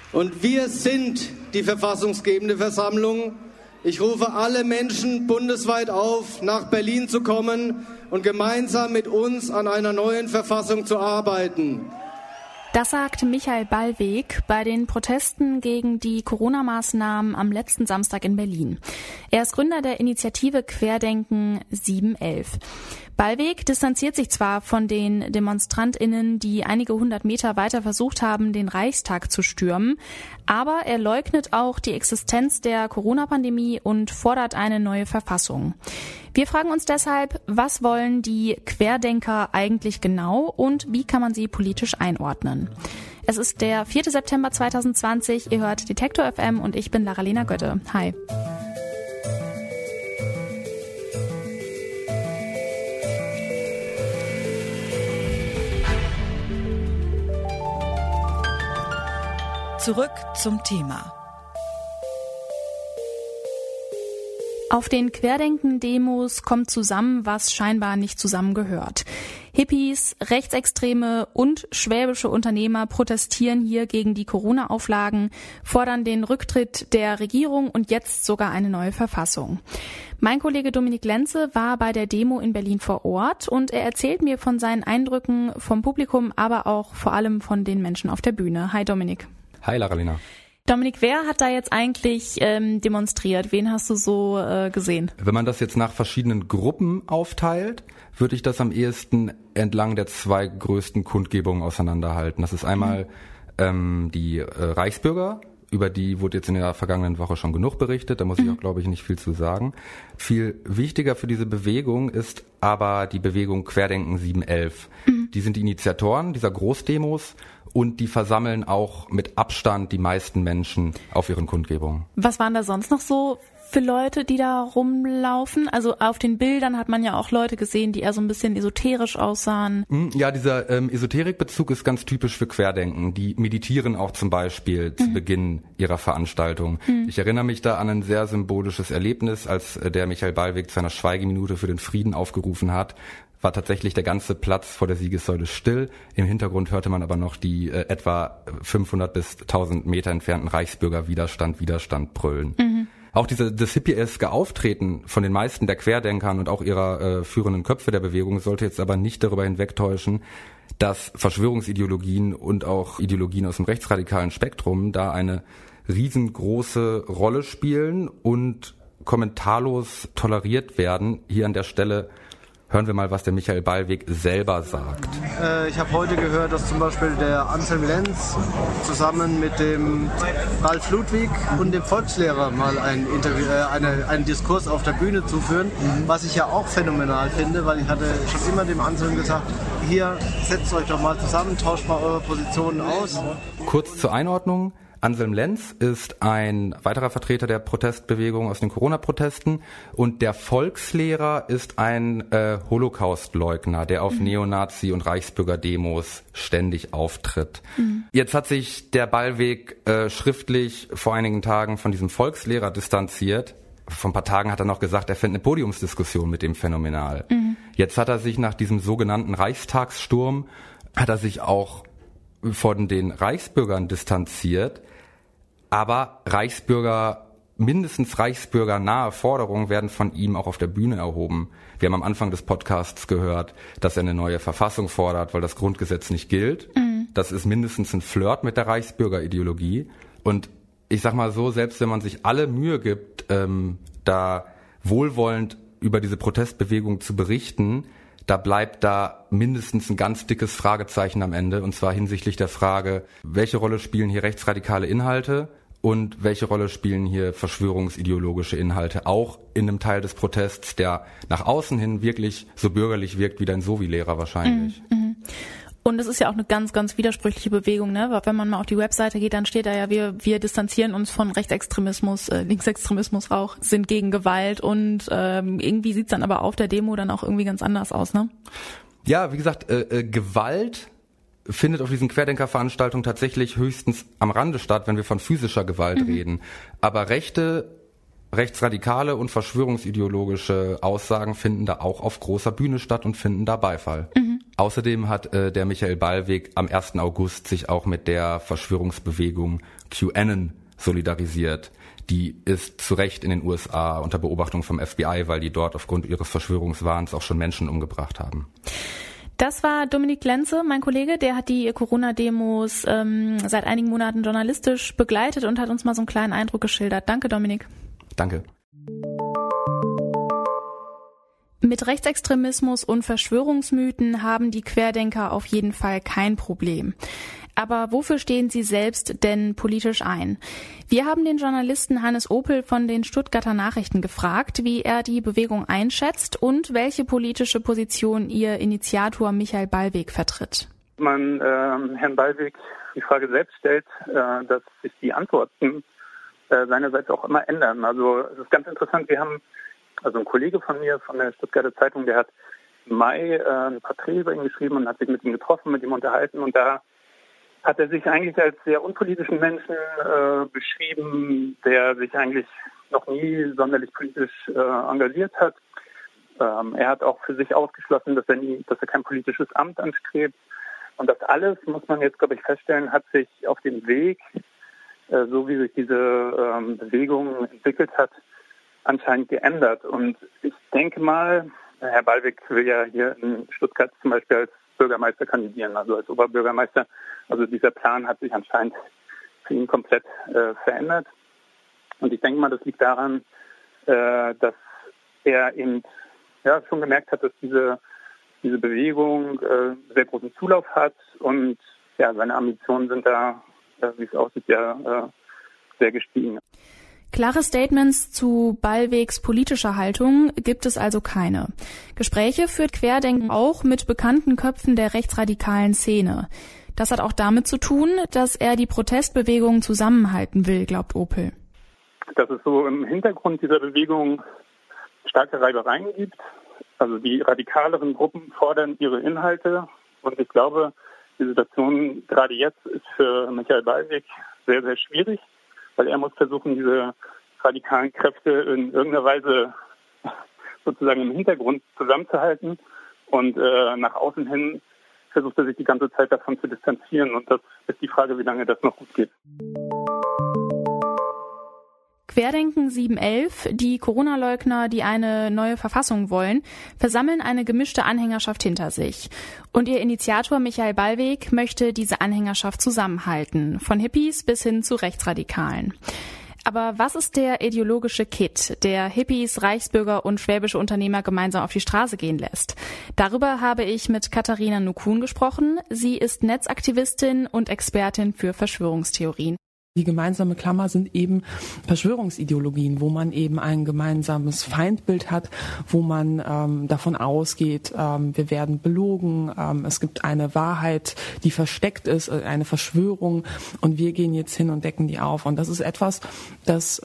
Und wir sind die verfassungsgebende Versammlung. Ich rufe alle Menschen bundesweit auf, nach Berlin zu kommen und gemeinsam mit uns an einer neuen Verfassung zu arbeiten. Das sagt Michael Ballweg bei den Protesten gegen die Corona-Maßnahmen am letzten Samstag in Berlin. Er ist Gründer der Initiative Querdenken 711. Ballweg distanziert sich zwar von den DemonstrantInnen, die einige 100 Meter weiter versucht haben, den Reichstag zu stürmen, aber er leugnet auch die Existenz der Corona-Pandemie und fordert eine neue Verfassung. Wir fragen uns deshalb, was wollen die Querdenker eigentlich genau und wie kann man sie politisch einordnen? Es ist der 4. September 2020, ihr hört Detektor FM und ich bin Lara-Lena Götte. Hi. Zurück zum Thema. Auf den Querdenken-Demos kommt zusammen, was scheinbar nicht zusammengehört. Hippies, Rechtsextreme und schwäbische Unternehmer protestieren hier gegen die Corona-Auflagen, fordern den Rücktritt der Regierung und jetzt sogar eine neue Verfassung. Mein Kollege Dominik Lenze war bei der Demo in Berlin vor Ort und er erzählt mir von seinen Eindrücken vom Publikum, aber auch vor allem von den Menschen auf der Bühne. Hi Dominik. Hi Lara-Lena. Dominik, wer hat da jetzt eigentlich demonstriert? Wen hast du so gesehen? Wenn man das jetzt nach verschiedenen Gruppen aufteilt, würde ich das am ehesten entlang der zwei größten Kundgebungen auseinanderhalten. Das ist einmal die Reichsbürger, über die wurde jetzt in der vergangenen Woche schon genug berichtet, da muss ich auch, glaube ich, nicht viel zu sagen. Viel wichtiger für diese Bewegung ist aber die Bewegung Querdenken 711. Die sind die Initiatoren dieser Großdemos und die versammeln auch mit Abstand die meisten Menschen auf ihren Kundgebungen. Was waren da sonst noch so für Leute, die da rumlaufen? Also auf den Bildern hat man ja auch Leute gesehen, die eher so ein bisschen esoterisch aussahen. Ja, dieser Esoterikbezug ist ganz typisch für Querdenken. Die meditieren auch zum Beispiel zu Beginn ihrer Veranstaltung. Ich erinnere mich da an ein sehr symbolisches Erlebnis, als der Michael Ballweg zu einer Schweigeminute für den Frieden aufgerufen hat. War tatsächlich der ganze Platz vor der Siegessäule still. Im Hintergrund hörte man aber noch die etwa 500 bis 1000 Meter entfernten Reichsbürger Widerstand brüllen. Auch das hippieske Auftreten von den meisten der Querdenkern und auch ihrer führenden Köpfe der Bewegung sollte jetzt aber nicht darüber hinwegtäuschen, dass Verschwörungsideologien und auch Ideologien aus dem rechtsradikalen Spektrum da eine riesengroße Rolle spielen und kommentarlos toleriert werden. Hier an der Stelle hören wir mal, was der Michael Ballweg selber sagt. Ich habe heute gehört, dass zum Beispiel der Anselm Lenz zusammen mit dem Ralf Ludwig und dem Volkslehrer mal einen Diskurs auf der Bühne zuführen, was ich ja auch phänomenal finde, weil ich hatte schon immer dem Anselm gesagt, hier, setzt euch doch mal zusammen, tauscht mal eure Positionen aus. Kurz zur Einordnung. Anselm Lenz ist ein weiterer Vertreter der Protestbewegung aus den Corona-Protesten und der Volkslehrer ist ein Holocaust-Leugner, der auf Neonazi- und Reichsbürger-Demos ständig auftritt. Jetzt hat sich der Ballweg schriftlich vor einigen Tagen von diesem Volkslehrer distanziert. Vor ein paar Tagen hat er noch gesagt, er fände eine Podiumsdiskussion mit dem phänomenal. Jetzt hat er sich nach diesem sogenannten Reichstagssturm, hat er sich auch von den Reichsbürgern distanziert, aber mindestens reichsbürgernahe Forderungen werden von ihm auch auf der Bühne erhoben. Wir haben am Anfang des Podcasts gehört, dass er eine neue Verfassung fordert, weil das Grundgesetz nicht gilt. Das ist mindestens ein Flirt mit der Reichsbürgerideologie. Und ich sag mal so, selbst wenn man sich alle Mühe gibt, da wohlwollend über diese Protestbewegung zu berichten, da bleibt da mindestens ein ganz dickes Fragezeichen am Ende, und zwar hinsichtlich der Frage, welche Rolle spielen hier rechtsradikale Inhalte und welche Rolle spielen hier verschwörungsideologische Inhalte, auch in einem Teil des Protests, der nach außen hin wirklich so bürgerlich wirkt wie dein Sovi-Lehrer wahrscheinlich. Und es ist ja auch eine ganz, ganz widersprüchliche Bewegung, ne? Weil wenn man mal auf die Webseite geht, dann steht da ja, wir distanzieren uns von Rechtsextremismus, Linksextremismus auch, sind gegen Gewalt und irgendwie sieht's dann aber auf der Demo dann auch irgendwie ganz anders aus, ne? Ja, wie gesagt, Gewalt findet auf diesen Querdenker-Veranstaltungen tatsächlich höchstens am Rande statt, wenn wir von physischer Gewalt reden. Aber rechtsradikale und verschwörungsideologische Aussagen finden da auch auf großer Bühne statt und finden da Beifall. Außerdem hat der Michael Ballweg am 1. August sich auch mit der Verschwörungsbewegung QAnon solidarisiert. Die ist zu Recht in den USA unter Beobachtung vom FBI, weil die dort aufgrund ihres Verschwörungswahns auch schon Menschen umgebracht haben. Das war Dominik Lenze, mein Kollege, der hat die Corona-Demos seit einigen Monaten journalistisch begleitet und hat uns mal so einen kleinen Eindruck geschildert. Danke, Dominik. Danke. Mit Rechtsextremismus und Verschwörungsmythen haben die Querdenker auf jeden Fall kein Problem. Aber wofür stehen sie selbst denn politisch ein? Wir haben den Journalisten Hannes Opel von den Stuttgarter Nachrichten gefragt, wie er die Bewegung einschätzt und welche politische Position ihr Initiator Michael Ballweg vertritt. Man Herrn Ballweg die Frage selbst stellt, dass sich die Antworten seinerseits auch immer ändern. Also es ist ganz interessant, wir haben ein Kollege von mir von der Stuttgarter Zeitung, der hat im Mai ein Porträt über ihn geschrieben und hat sich mit ihm getroffen, mit ihm unterhalten, und da hat er sich eigentlich als sehr unpolitischen Menschen beschrieben, der sich eigentlich noch nie sonderlich politisch engagiert hat. Er hat auch für sich ausgeschlossen, dass er kein politisches Amt anstrebt. Und das alles, muss man jetzt, glaube ich, feststellen, hat sich auf dem Weg, so wie sich diese Bewegung entwickelt hat, anscheinend geändert. Und ich denke mal, Herr Ballweg will ja hier in Stuttgart zum Beispiel als Bürgermeister kandidieren, also als Oberbürgermeister. Also dieser Plan hat sich anscheinend für ihn komplett verändert. Und ich denke mal, das liegt daran, dass er eben schon gemerkt hat, dass diese Bewegung sehr großen Zulauf hat, und seine Ambitionen sind da, wie es aussieht, sehr gestiegen. Klare Statements zu Ballwegs politischer Haltung gibt es also keine. Gespräche führt Querdenken auch mit bekannten Köpfen der rechtsradikalen Szene. Das hat auch damit zu tun, dass er die Protestbewegung zusammenhalten will, glaubt Opel. Dass es so im Hintergrund dieser Bewegung starke Reibereien gibt. Also die radikaleren Gruppen fordern ihre Inhalte, und ich glaube, die Situation gerade jetzt ist für Michael Ballweg sehr, sehr schwierig, weil er muss versuchen, diese radikalen Kräfte in irgendeiner Weise sozusagen im Hintergrund zusammenzuhalten, und nach außen hin versucht er sich die ganze Zeit davon zu distanzieren, und das ist die Frage, wie lange das noch gut geht. Querdenken 711, die Corona-Leugner, die eine neue Verfassung wollen, versammeln eine gemischte Anhängerschaft hinter sich. Und ihr Initiator Michael Ballweg möchte diese Anhängerschaft zusammenhalten, von Hippies bis hin zu Rechtsradikalen. Aber was ist der ideologische Kitt, der Hippies, Reichsbürger und schwäbische Unternehmer gemeinsam auf die Straße gehen lässt? Darüber habe ich mit Katharina Nukun gesprochen. Sie ist Netzaktivistin und Expertin für Verschwörungstheorien. Die gemeinsame Klammer sind eben Verschwörungsideologien, wo man eben ein gemeinsames Feindbild hat, wo man davon ausgeht, wir werden belogen, es gibt eine Wahrheit, die versteckt ist, eine Verschwörung, und wir gehen jetzt hin und decken die auf. Und das ist etwas, das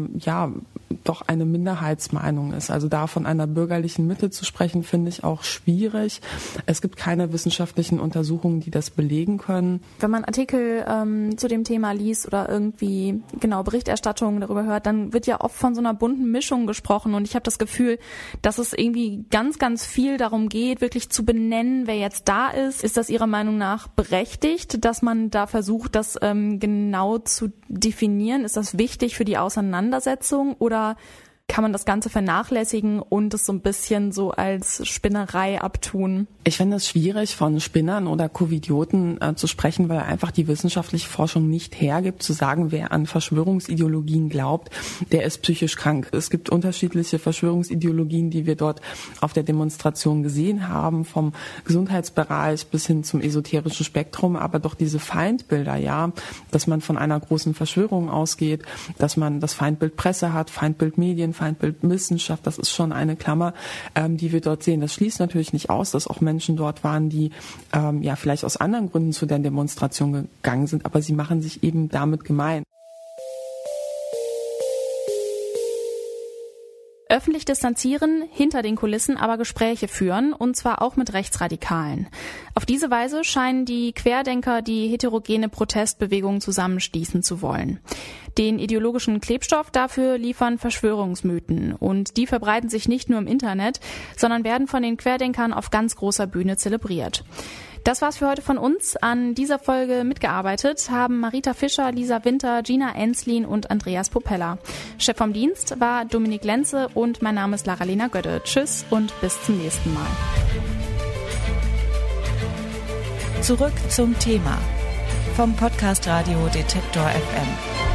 doch eine Minderheitsmeinung ist. Also da von einer bürgerlichen Mitte zu sprechen, finde ich auch schwierig. Es gibt keine wissenschaftlichen Untersuchungen, die das belegen können. Wenn man Artikel zu dem Thema liest oder irgendwie Berichterstattungen darüber hört, dann wird ja oft von so einer bunten Mischung gesprochen, und ich habe das Gefühl, dass es irgendwie ganz, ganz viel darum geht, wirklich zu benennen, wer jetzt da ist. Ist das Ihrer Meinung nach berechtigt, dass man da versucht, das genau zu definieren? Ist das wichtig für die Auseinandersetzung, oder kann man das Ganze vernachlässigen und es so ein bisschen so als Spinnerei abtun? Ich finde es schwierig, von Spinnern oder Covidioten zu sprechen, weil einfach die wissenschaftliche Forschung nicht hergibt, zu sagen, wer an Verschwörungsideologien glaubt, der ist psychisch krank. Es gibt unterschiedliche Verschwörungsideologien, die wir dort auf der Demonstration gesehen haben, vom Gesundheitsbereich bis hin zum esoterischen Spektrum, aber doch diese Feindbilder, dass man von einer großen Verschwörung ausgeht, dass man das Feindbild Presse hat, Feindbild Medien, Feindbild Wissenschaft, das ist schon eine Klammer, die wir dort sehen. Das schließt natürlich nicht aus, dass auch Menschen dort waren, die vielleicht aus anderen Gründen zu der Demonstration gegangen sind, aber sie machen sich eben damit gemein. Öffentlich distanzieren, hinter den Kulissen aber Gespräche führen, und zwar auch mit Rechtsradikalen. Auf diese Weise scheinen die Querdenker die heterogene Protestbewegung zusammenschließen zu wollen. Den ideologischen Klebstoff dafür liefern Verschwörungsmythen, und die verbreiten sich nicht nur im Internet, sondern werden von den Querdenkern auf ganz großer Bühne zelebriert. Das war's für heute von uns. An dieser Folge mitgearbeitet haben Marita Fischer, Lisa Winter, Gina Enslin und Andreas Popella. Chef vom Dienst war Dominik Lenze und mein Name ist Lara-Lena Götte. Tschüss und bis zum nächsten Mal. Zurück zum Thema vom Podcast Radio Detektor FM.